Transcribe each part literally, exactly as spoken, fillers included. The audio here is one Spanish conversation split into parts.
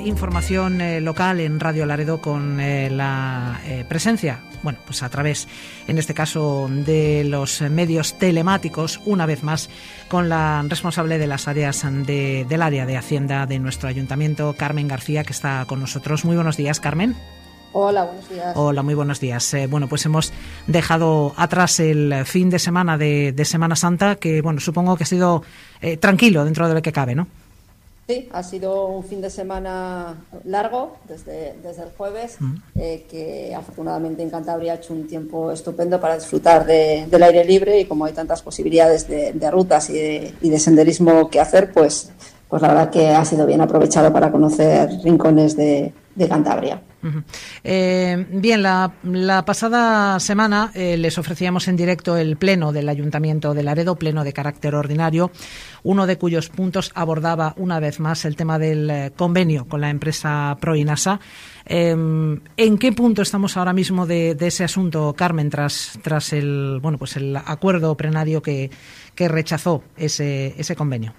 información eh, local en Radio Laredo con eh, la eh, presencia, bueno, pues a través, en este caso, de los medios telemáticos, una vez más, con la responsable de las áreas de, del área de Hacienda de nuestro ayuntamiento, Carmen García, que está con nosotros. Muy buenos días, Carmen. Hola, buenos días. Hola, muy buenos días. Eh, bueno, pues hemos dejado atrás el fin de semana de, de Semana Santa, que, bueno, supongo que ha sido eh, tranquilo dentro de lo que cabe, ¿no? Sí, ha sido un fin de semana largo, desde, desde el jueves, mm. eh, que afortunadamente en Cantabria ha hecho un tiempo estupendo para disfrutar de, del aire libre, y como hay tantas posibilidades de, de rutas y de, y de senderismo que hacer, pues, pues la verdad que ha sido bien aprovechado para conocer rincones de, de Cantabria. Uh-huh. Eh, bien, la, la pasada semana eh, les ofrecíamos en directo el pleno del Ayuntamiento de Laredo, pleno de carácter ordinario, uno de cuyos puntos abordaba una vez más el tema del eh, convenio con la empresa Proinasa. Eh, ¿En qué punto estamos ahora mismo de, de ese asunto, Carmen, tras tras el bueno pues el acuerdo plenario que, que rechazó ese, ese convenio?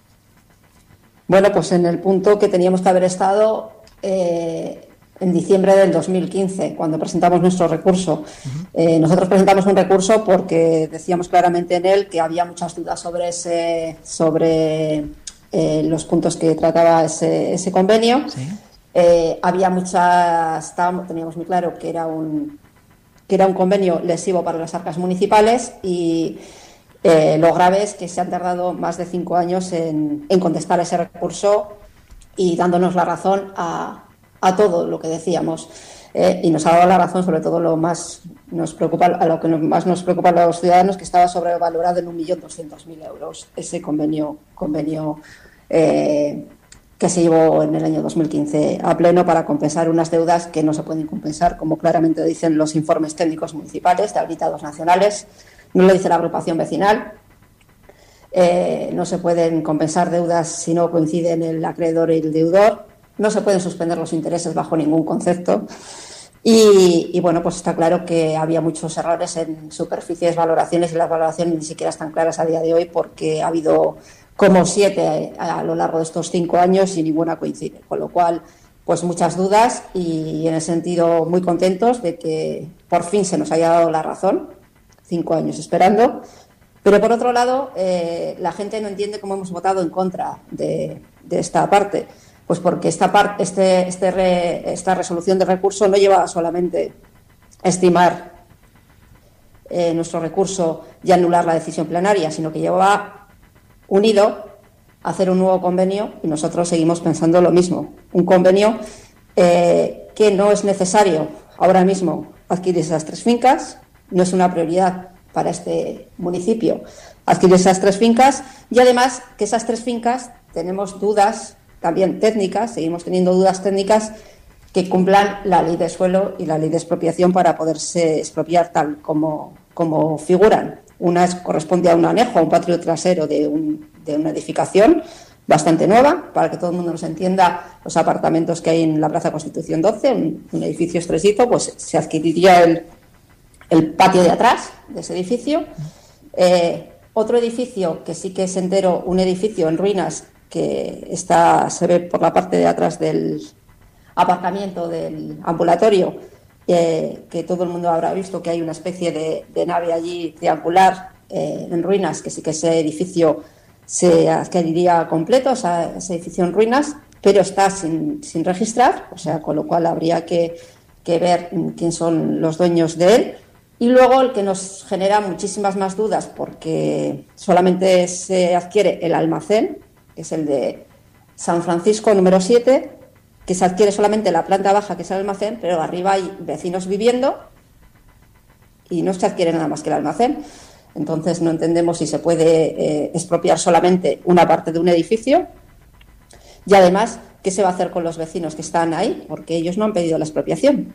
Bueno, pues en el punto que teníamos que haber estado eh, en diciembre del dos mil quince, cuando presentamos nuestro recurso. Uh-huh. Eh, nosotros presentamos un recurso porque decíamos claramente en él que había muchas dudas sobre ese, sobre eh, los puntos que trataba ese, ese convenio. Sí. Eh, había muchas, estábamos, teníamos muy claro que era un que era un convenio lesivo para las arcas municipales, y eh, lo grave es que se han tardado más de cinco años en, en contestar ese recurso y dándonos la razón a a todo lo que decíamos, eh, y nos ha dado la razón. Sobre todo lo más nos preocupa, a lo que más nos preocupa a los ciudadanos, que estaba sobrevalorado en un millón doscientos mil euros ese convenio convenio eh, que se llevó en el año dos mil quince a pleno para compensar unas deudas que no se pueden compensar, como claramente dicen los informes técnicos municipales de habilitados nacionales. No lo dice la agrupación vecinal. Eh, no se pueden compensar deudas si no coinciden el acreedor y el deudor. No se pueden suspender los intereses bajo ningún concepto. Y, y bueno, pues está claro que había muchos errores en superficies, valoraciones, y las valoraciones ni siquiera están claras a día de hoy, porque ha habido como siete a, a lo largo de estos cinco años y ninguna coincide. Con lo cual, pues muchas dudas, y en el sentido muy contentos de que por fin se nos haya dado la razón, cinco años esperando. Pero por otro lado, eh, la gente no entiende cómo hemos votado en contra de, de esta parte. Pues porque esta, parte, este, este re, esta resolución de recurso no lleva solamente a estimar eh, nuestro recurso y anular la decisión plenaria, sino que lleva unido a hacer un nuevo convenio, y nosotros seguimos pensando lo mismo. Un convenio eh, que no es necesario ahora mismo adquirir esas tres fincas, no es una prioridad para este municipio adquirir esas tres fincas, y además que esas tres fincas tenemos dudas también técnicas, seguimos teniendo dudas técnicas que cumplan la ley de suelo y la ley de expropiación para poderse expropiar tal como, como figuran. Una es, corresponde a un anejo, a un patio trasero de, un, de una edificación bastante nueva. Para que todo el mundo nos entienda, los apartamentos que hay en la Plaza Constitución doce, un, un edificio estrechito, pues se adquiriría el, el patio de atrás de ese edificio. Eh, otro edificio que sí que es entero, un edificio en ruinas, que está, se ve por la parte de atrás del aparcamiento del ambulatorio, eh, que todo el mundo habrá visto que hay una especie de, de nave allí triangular eh, en ruinas, que sí que ese edificio se adquiriría completo, o sea, ese edificio en ruinas, pero está sin, sin registrar, o sea, con lo cual habría que, que ver quién son los dueños de él. Y luego el que nos genera muchísimas más dudas, porque solamente se adquiere el almacén, que es el de San Francisco número siete, que se adquiere solamente la planta baja, que es el almacén, pero arriba hay vecinos viviendo y no se adquiere nada más que el almacén. Entonces no entendemos si se puede eh, expropiar solamente una parte de un edificio, y además qué se va a hacer con los vecinos que están ahí, porque ellos no han pedido la expropiación.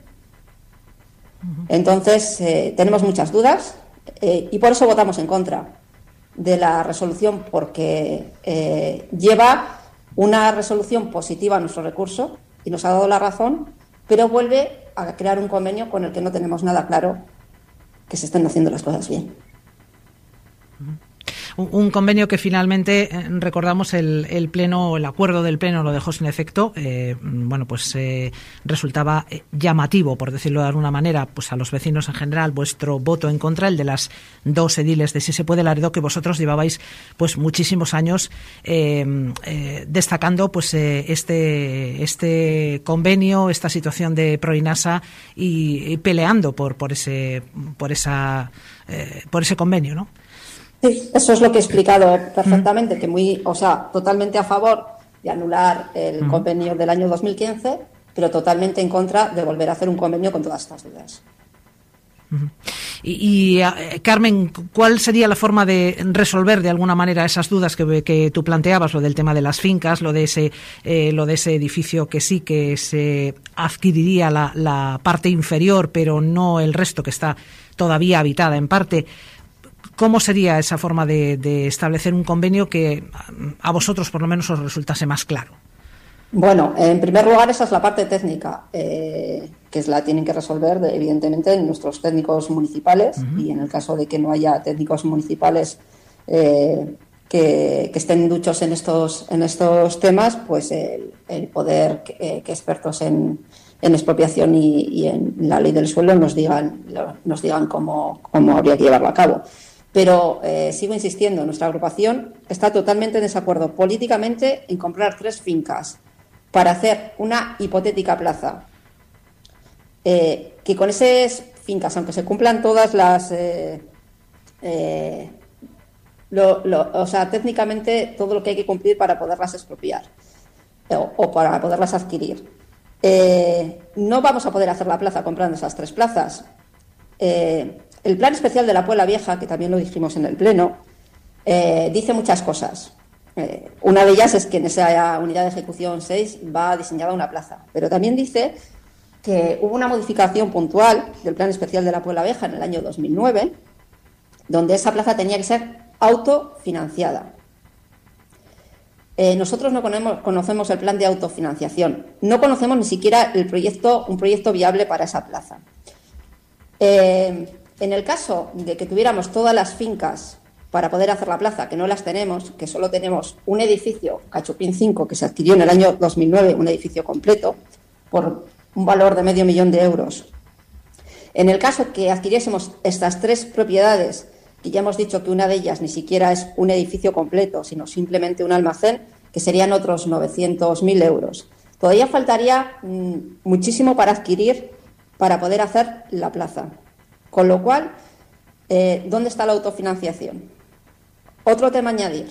Entonces eh, tenemos muchas dudas, eh, y por eso votamos en contra de la resolución, porque eh, lleva una resolución positiva a nuestro recurso y nos ha dado la razón, pero vuelve a crear un convenio con el que no tenemos nada claro que se estén haciendo las cosas bien. Un, un convenio que finalmente, eh, recordamos, el, el pleno, el acuerdo del pleno lo dejó sin efecto. Eh, bueno, pues eh, resultaba llamativo, por decirlo de alguna manera, pues a los vecinos en general, vuestro voto en contra, el de las dos ediles de Si se puede Laredo, que vosotros llevabais pues muchísimos años eh, eh, destacando pues eh, este este convenio, esta situación de Proinasa y, y peleando por por ese por esa eh, por ese convenio, ¿no? Sí, eso es lo que he explicado perfectamente, mm. que muy, o sea, totalmente a favor de anular el mm. convenio del año dos mil quince, pero totalmente en contra de volver a hacer un convenio con todas estas dudas. Uh-huh. Y, y eh, Carmen, ¿cuál sería la forma de resolver de alguna manera esas dudas que, que tú planteabas, lo del tema de las fincas, lo de ese eh, lo de ese edificio que sí que se adquiriría la, la parte inferior, pero no el resto que está todavía habitada en parte? ¿Cómo sería esa forma de, de establecer un convenio que a vosotros por lo menos os resultase más claro? Bueno, en primer lugar, esa es la parte técnica, eh, que es la tienen que resolver, de, evidentemente, nuestros técnicos municipales. Uh-huh. Y en el caso de que no haya técnicos municipales eh, que, que estén duchos en estos en estos temas, pues el, el poder que, que expertos en, en expropiación y, y en la ley del suelo nos digan nos digan cómo, cómo habría que llevarlo a cabo. Pero eh, sigo insistiendo, nuestra agrupación está totalmente en desacuerdo políticamente en comprar tres fincas para hacer una hipotética plaza, eh, que con esas fincas, aunque se cumplan todas las, eh, eh, lo, lo, o sea, técnicamente todo lo que hay que cumplir para poderlas expropiar o, o para poderlas adquirir, eh, no vamos a poder hacer la plaza comprando esas tres plazas. Eh, el plan especial de la Puebla Vieja, que también lo dijimos en el pleno, eh, dice muchas cosas. Eh, una de ellas es que en esa unidad de ejecución seis va diseñada una plaza, pero también dice que hubo una modificación puntual del Plan Especial de la Puebla Vieja en el año dos mil nueve, donde esa plaza tenía que ser autofinanciada. Eh, nosotros no conocemos, conocemos el plan de autofinanciación, no conocemos ni siquiera el proyecto, un proyecto viable para esa plaza. Eh, en el caso de que tuviéramos todas las fincas para poder hacer la plaza, que no las tenemos, que solo tenemos un edificio, Cachupín cinco, que se adquirió en el año dos mil nueve, un edificio completo, por un valor de medio millón de euros. En el caso que adquiriésemos estas tres propiedades, que ya hemos dicho que una de ellas ni siquiera es un edificio completo, sino simplemente un almacén, que serían otros novecientos mil euros. Todavía faltaría mmm, muchísimo para adquirir, para poder hacer la plaza. Con lo cual, eh, ¿dónde está la autofinanciación? Otro tema a añadir.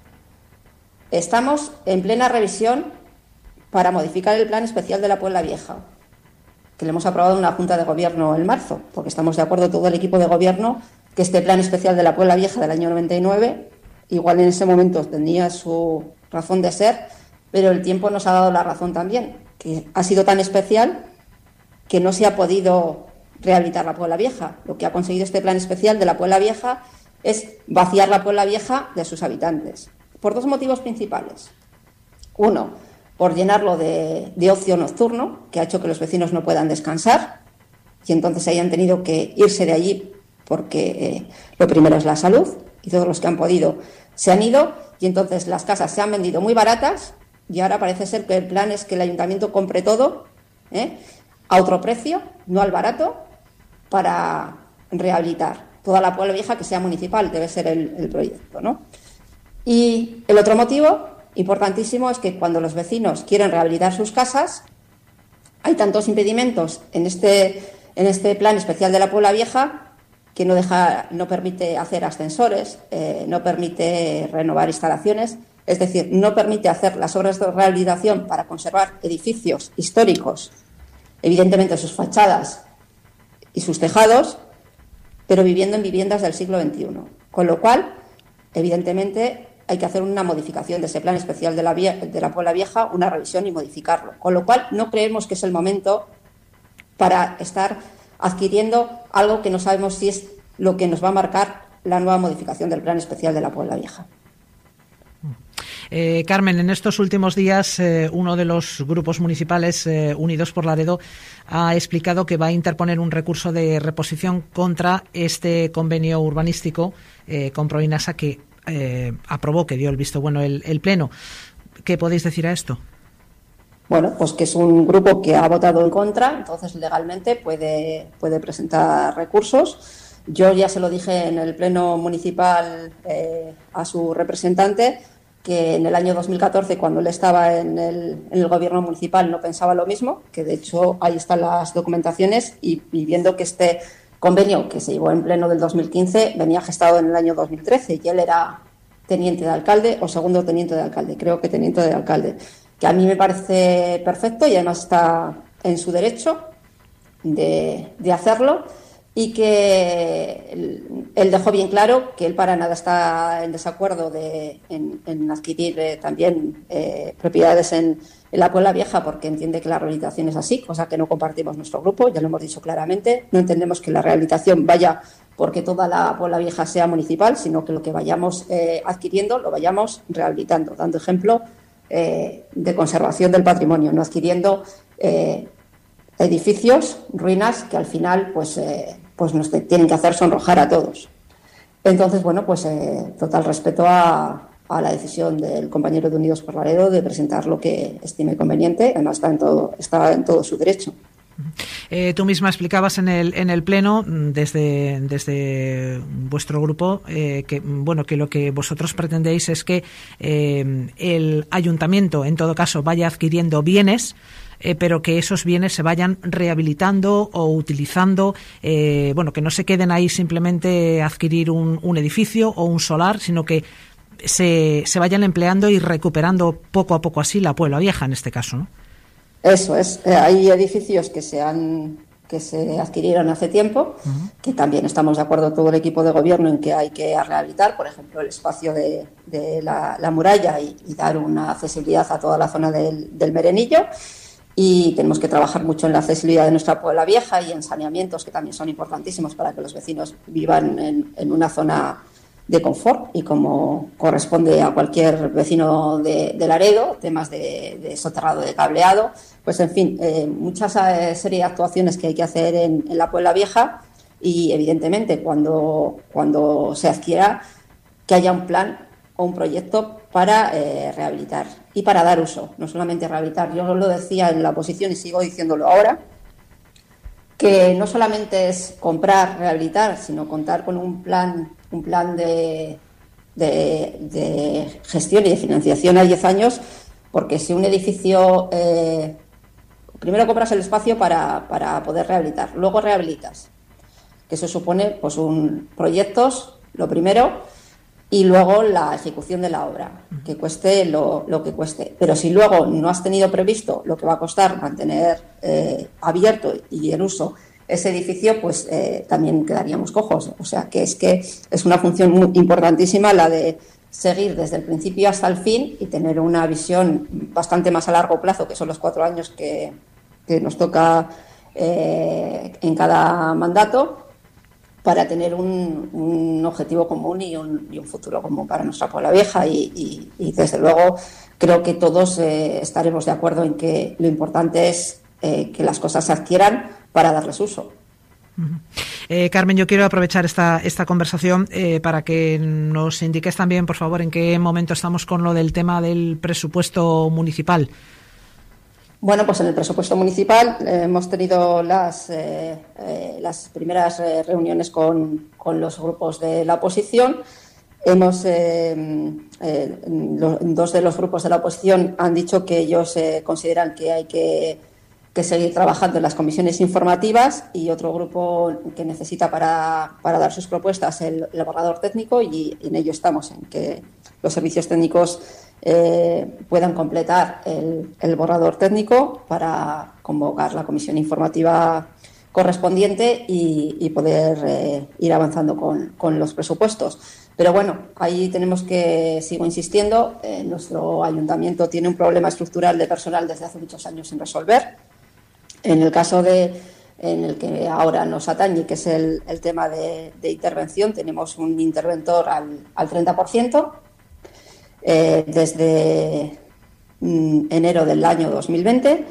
Estamos en plena revisión para modificar el Plan Especial de la Puebla Vieja, que le hemos aprobado en una Junta de Gobierno en marzo, porque estamos de acuerdo todo el equipo de Gobierno que este Plan Especial de la Puebla Vieja del año noventa y nueve, igual en ese momento tenía su razón de ser, pero el tiempo nos ha dado la razón también, que ha sido tan especial que no se ha podido rehabilitar la Puebla Vieja. Lo que ha conseguido este Plan Especial de la Puebla Vieja es vaciar la Puebla Vieja de sus habitantes, por dos motivos principales. Uno, por llenarlo de, de ocio nocturno, que ha hecho que los vecinos no puedan descansar y entonces hayan tenido que irse de allí porque eh, lo primero es la salud, y todos los que han podido se han ido, y entonces las casas se han vendido muy baratas y ahora parece ser que el plan es que el ayuntamiento compre todo ¿eh? a otro precio, no al barato, para rehabilitar toda la Puebla Vieja, que sea municipal, debe ser el, el proyecto, ¿no? Y el otro motivo importantísimo es que cuando los vecinos quieren rehabilitar sus casas, hay tantos impedimentos en este, en este Plan Especial de la Puebla Vieja que no deja, no permite hacer ascensores, eh, no permite renovar instalaciones, es decir, no permite hacer las obras de rehabilitación para conservar edificios históricos, evidentemente sus fachadas y sus tejados, pero viviendo en viviendas del siglo veintiuno. Con lo cual, evidentemente, hay que hacer una modificación de ese Plan Especial de la, de la Puebla Vieja, una revisión y modificarlo. Con lo cual, no creemos que es el momento para estar adquiriendo algo que no sabemos si es lo que nos va a marcar la nueva modificación del Plan Especial de la Puebla Vieja. Eh, Carmen, en estos últimos días eh, uno de los grupos municipales eh, Unidos por Laredo ha explicado que va a interponer un recurso de reposición contra este convenio urbanístico eh, con Proinasa que eh, aprobó, que dio el visto bueno el, el Pleno. ¿Qué podéis decir a esto? Bueno, pues que es un grupo que ha votado en contra, entonces legalmente puede, puede presentar recursos. Yo ya se lo dije en el Pleno municipal eh, a su representante, que en el año dos mil catorce, cuando él estaba en el, en el gobierno municipal, no pensaba lo mismo, que de hecho ahí están las documentaciones, y, y viendo que este convenio que se llevó en pleno del dos mil quince venía gestado en el año dos mil trece y él era teniente de alcalde o segundo teniente de alcalde, creo que teniente de alcalde, que a mí me parece perfecto y además está en su derecho de, de hacerlo, y que él, él dejó bien claro que él para nada está en desacuerdo de, en, en adquirir eh, también eh, propiedades en, en la Puebla Vieja, porque entiende que la rehabilitación es así, cosa que no compartimos nuestro grupo, ya lo hemos dicho claramente. No entendemos que la rehabilitación vaya porque toda la Puebla Vieja sea municipal, sino que lo que vayamos eh, adquiriendo lo vayamos rehabilitando, dando ejemplo eh, de conservación del patrimonio, no adquiriendo eh, edificios, ruinas que al final pues, eh, pues nos tienen que hacer sonrojar a todos. Entonces, bueno, pues eh, total respeto a, a la decisión del compañero de Unidos por Laredo de presentar lo que estime conveniente, además está en todo, está en todo su derecho. Eh, tú misma explicabas en el en el pleno desde desde vuestro grupo eh, que bueno que lo que vosotros pretendéis es que eh, el ayuntamiento en todo caso vaya adquiriendo bienes, eh, pero que esos bienes se vayan rehabilitando o utilizando, eh, bueno, que no se queden ahí simplemente adquirir un, un edificio o un solar, sino que se, se vayan empleando y recuperando poco a poco así la Puebla Vieja en este caso, ¿no? Eso es. Eh, hay edificios que se han que se adquirieron hace tiempo, uh-huh. que también estamos de acuerdo todo el equipo de gobierno en que hay que rehabilitar, por ejemplo, el espacio de, de la, la muralla y, y dar una accesibilidad a toda la zona del, del Merenillo. Y tenemos que trabajar mucho en la accesibilidad de nuestra Puebla Vieja y en saneamientos, que también son importantísimos para que los vecinos vivan en, en una zona de confort y como corresponde a cualquier vecino de, de Laredo, temas de, de soterrado, de cableado, pues en fin, eh, muchas eh, serie de actuaciones que hay que hacer en, en la Puebla Vieja, y evidentemente cuando, cuando se adquiera que haya un plan o un proyecto para eh, rehabilitar y para dar uso, no solamente rehabilitar. Yo lo decía en la oposición y sigo diciéndolo ahora, que no solamente es comprar, rehabilitar, sino contar con un plan un plan de, de, de gestión y de financiación a diez años, porque si un edificio, eh, primero compras el espacio para, para poder rehabilitar, luego rehabilitas, que eso supone pues un proyectos, lo primero, y luego la ejecución de la obra, que cueste lo, lo que cueste. Pero si luego no has tenido previsto lo que va a costar mantener eh, abierto y en uso ese edificio, pues eh, también quedaríamos cojos. O sea, que es que es una función muy importantísima la de seguir desde el principio hasta el fin y tener una visión bastante más a largo plazo, que son los cuatro años que, que nos toca eh, en cada mandato, para tener un, un objetivo común y un, y un futuro común para nuestra Puebla Vieja. Y, y, y desde luego creo que todos eh, estaremos de acuerdo en que lo importante es eh, que las cosas se adquieran para darles uso. Uh-huh. Eh, Carmen, yo quiero aprovechar esta, esta conversación eh, para que nos indiques también, por favor, en qué momento estamos con lo del tema del presupuesto municipal. Bueno, pues en el presupuesto municipal eh, hemos tenido las, eh, eh, las primeras eh, reuniones con, con los grupos de la oposición. Hemos eh, eh, lo, dos de los grupos de la oposición han dicho que ellos eh, consideran que hay que que seguir trabajando en las comisiones informativas, y otro grupo que necesita para, para dar sus propuestas el, el borrador técnico, y en ello estamos, en que los servicios técnicos eh, puedan completar el, el borrador técnico para convocar la comisión informativa correspondiente y, y poder eh, ir avanzando con, con los presupuestos. Pero bueno, ahí tenemos que, sigo insistiendo, eh, nuestro ayuntamiento tiene un problema estructural de personal desde hace muchos años sin resolver. En el caso de, en el que ahora nos atañe, que es el, el tema de, de intervención, tenemos un interventor al, al treinta por ciento eh, desde mm, enero del año dos mil veinte,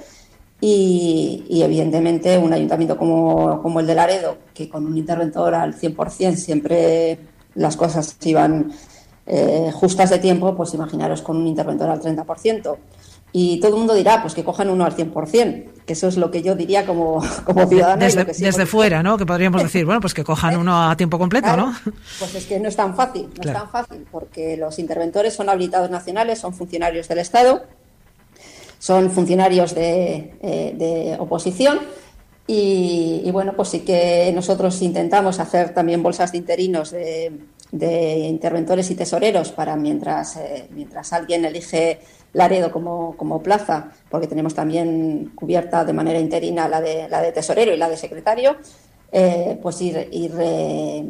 y, y evidentemente un ayuntamiento como, como el de Laredo, que con un interventor al cien por ciento siempre las cosas iban eh, justas de tiempo, pues imaginaros con un interventor al treinta por ciento. Y todo el mundo dirá, pues que cojan uno al cien por ciento, que eso es lo que yo diría como, como ciudadana. Desde, y lo que sí desde fuera, ¿no? Que podríamos decir, bueno, pues que cojan uno a tiempo completo, claro, ¿no? Pues es que no es tan fácil, no claro. es tan fácil, porque los interventores son habilitados nacionales, son funcionarios del Estado, son funcionarios de, eh, de oposición y, y, bueno, pues sí que nosotros intentamos hacer también bolsas de interinos de, de interventores y tesoreros para mientras, eh, mientras alguien elige Laredo como, como plaza, porque tenemos también cubierta de manera interina la de, la de tesorero y la de secretario, eh, pues ir, ir, eh,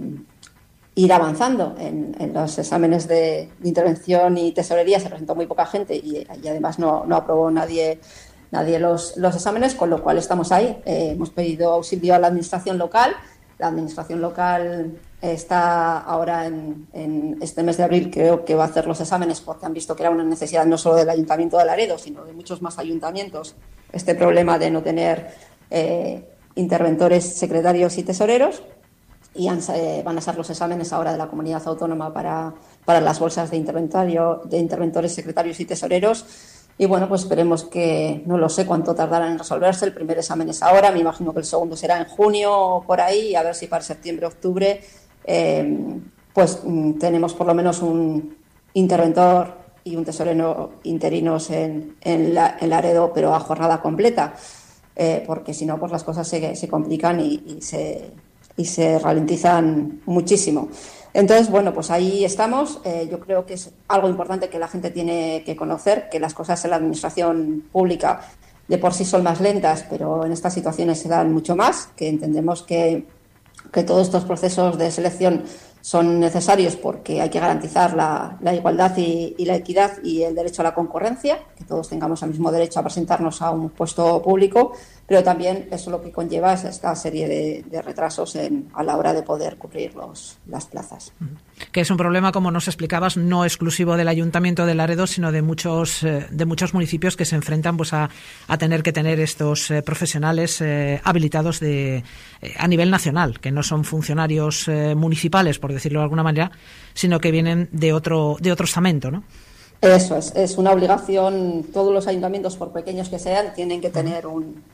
ir avanzando en, en los exámenes de, de intervención y tesorería. Se presentó muy poca gente y, y además no, no aprobó nadie, nadie los, los exámenes, con lo cual estamos ahí. Eh, hemos pedido auxilio a la administración local. La administración local está ahora en, en este mes de abril, creo que va a hacer los exámenes porque han visto que era una necesidad no solo del Ayuntamiento de Laredo, sino de muchos más ayuntamientos, este problema de no tener eh, interventores, secretarios y tesoreros, y han, eh, van a ser los exámenes ahora de la comunidad autónoma para, para las bolsas de interventario, de interventores, secretarios y tesoreros. Y bueno, pues esperemos que, no lo sé cuánto tardarán en resolverse. El primer examen es ahora, me imagino que el segundo será en junio o por ahí, y a ver si para septiembre, octubre, eh, pues tenemos por lo menos un interventor y un tesorero interinos en, en, la, en Laredo, pero a jornada completa, eh, porque si no, pues las cosas se, se complican y, y, se, y se ralentizan muchísimo. Entonces, bueno, pues ahí estamos. Eh, yo creo que es algo importante que la gente tiene que conocer, que las cosas en la administración pública de por sí son más lentas, pero en estas situaciones se dan mucho más, que entendemos que, que todos estos procesos de selección son necesarios porque hay que garantizar la, la igualdad y, y la equidad y el derecho a la concurrencia, que todos tengamos el mismo derecho a presentarnos a un puesto público, pero también eso lo que conlleva es esta serie de, de retrasos en, a la hora de poder cubrir los, las plazas. Que es un problema, como nos explicabas, no exclusivo del Ayuntamiento de Laredo, sino de muchos de muchos municipios que se enfrentan pues a, a tener que tener estos eh, profesionales eh, habilitados de eh, a nivel nacional, que no son funcionarios eh, municipales, por decirlo de alguna manera, sino que vienen de otro de otro estamento, ¿no? Eso es, es una obligación. Todos los ayuntamientos, por pequeños que sean, tienen que tener un,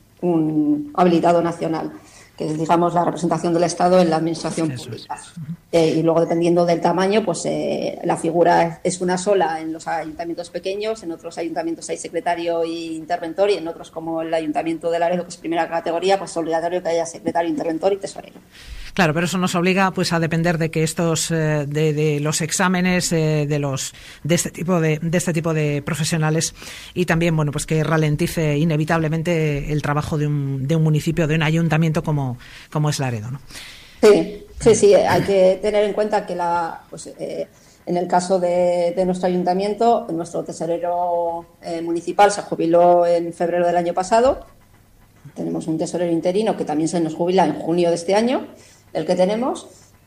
un habilitado nacional, que es, digamos, la representación del Estado en la administración Eso pública. Es. Eh, y luego, dependiendo del tamaño, pues eh, la figura es una sola en los ayuntamientos pequeños, en otros ayuntamientos hay secretario e interventor, y en otros, como el Ayuntamiento de Laredo, que es primera categoría, pues es obligatorio que haya secretario, interventor y tesorero. Claro, pero eso nos obliga pues a depender de que estos eh, de, de los exámenes eh, de los de este tipo de, de este tipo de profesionales, y también bueno pues que ralentice inevitablemente el trabajo de un, de un municipio, de un ayuntamiento como, como es Laredo, ¿no? Sí, sí, sí, hay que tener en cuenta que la pues eh, en el caso de, de nuestro ayuntamiento, nuestro tesorero eh, municipal se jubiló en febrero del año pasado. Tenemos un tesorero interino que también se nos jubila en junio de este año, el que tenemos,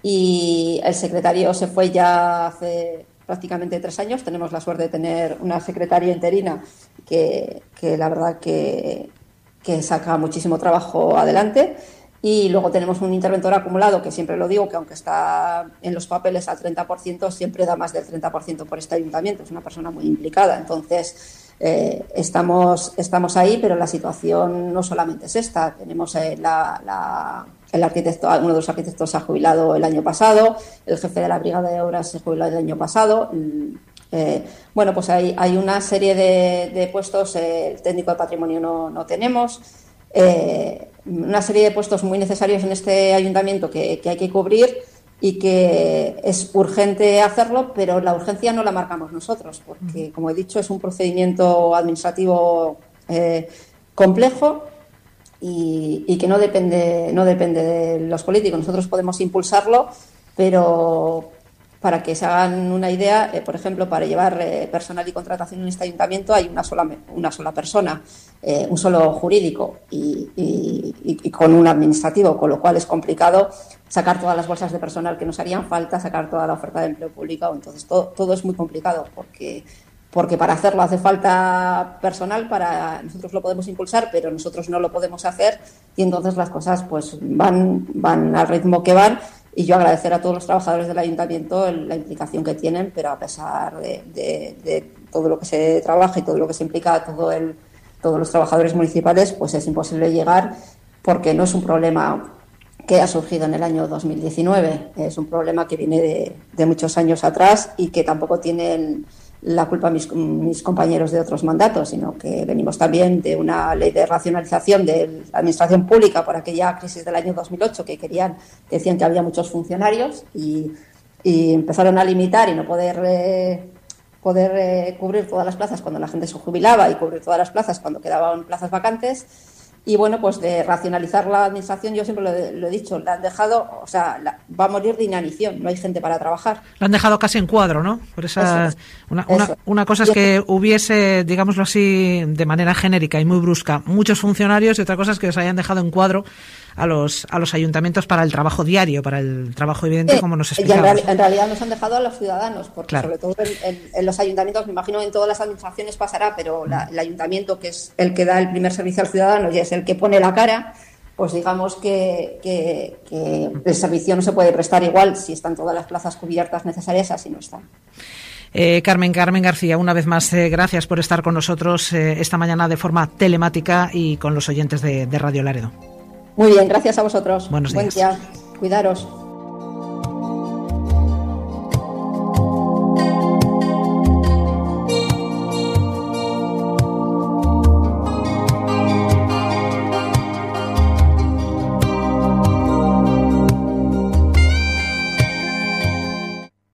y el secretario se fue ya hace prácticamente tres años. Tenemos la suerte de tener una secretaria interina que, que la verdad que, que saca muchísimo trabajo adelante. Y luego tenemos un interventor acumulado, que siempre lo digo, que aunque está en los papeles al treinta por ciento, siempre da más del treinta por ciento por este ayuntamiento. Es una persona muy implicada. Entonces, eh, estamos, estamos ahí, pero la situación no solamente es esta. Tenemos eh, la, la, el arquitecto, uno de los arquitectos se ha jubilado el año pasado, el jefe de la brigada de obras se jubiló el año pasado. Eh, bueno, pues hay, hay una serie de, de puestos. Eh, el técnico de patrimonio no, no tenemos. Eh, una serie de puestos muy necesarios en este ayuntamiento que, que hay que cubrir y que es urgente hacerlo, pero la urgencia no la marcamos nosotros, porque, como he dicho, es un procedimiento administrativo eh, complejo y, y que no depende, no depende de los políticos. Nosotros podemos impulsarlo, pero para que se hagan una idea, eh, por ejemplo, para llevar eh, personal y contratación en este ayuntamiento hay una sola una sola persona, eh, un solo jurídico y, y, y con un administrativo, con lo cual es complicado sacar todas las bolsas de personal que nos harían falta, sacar toda la oferta de empleo público. Entonces todo, todo es muy complicado porque porque para hacerlo hace falta personal. Para nosotros lo podemos impulsar, pero nosotros no lo podemos hacer, y entonces las cosas pues van van al ritmo que van. Y yo agradecer a todos los trabajadores del ayuntamiento la implicación que tienen, pero a pesar de, de, de todo lo que se trabaja y todo lo que se implica todo el, todos los trabajadores municipales, pues es imposible llegar, porque no es un problema que ha surgido en el año dos mil diecinueve, es un problema que viene de, de muchos años atrás y que tampoco tienen la culpa mis, mis compañeros de otros mandatos, sino que venimos también de una ley de racionalización de la administración pública por aquella crisis del año dos mil ocho, que querían, que decían que había muchos funcionarios y, y empezaron a limitar y no poder eh, poder eh, cubrir todas las plazas cuando la gente se jubilaba y cubrir todas las plazas cuando quedaban plazas vacantes. Y bueno, pues de racionalizar la administración, yo siempre lo he, lo he dicho, la han dejado, o sea, la, va a morir de inanición, no hay gente para trabajar. La han dejado casi en cuadro, ¿no? Por esa, es, una, una, una cosa es que hubiese, digámoslo así, de manera genérica y muy brusca, muchos funcionarios, y otra cosa es que os hayan dejado en cuadro a los a los ayuntamientos para el trabajo diario, para el trabajo evidente, sí, como nos explicabas. Y en, real, en realidad nos han dejado a los ciudadanos, porque claro, sobre todo en, en, en los ayuntamientos, me imagino en todas las administraciones pasará, pero la, el ayuntamiento, que es el que da el primer servicio al ciudadano y es el que pone la cara, pues digamos que, que, que el servicio no se puede prestar igual si están todas las plazas cubiertas necesarias, así no están. Eh, Carmen, Carmen García, una vez más, eh, gracias por estar con nosotros eh, esta mañana de forma telemática y con los oyentes de, de Radio Laredo. Muy bien, gracias a vosotros. Buenos días. Buen día. Cuidaros.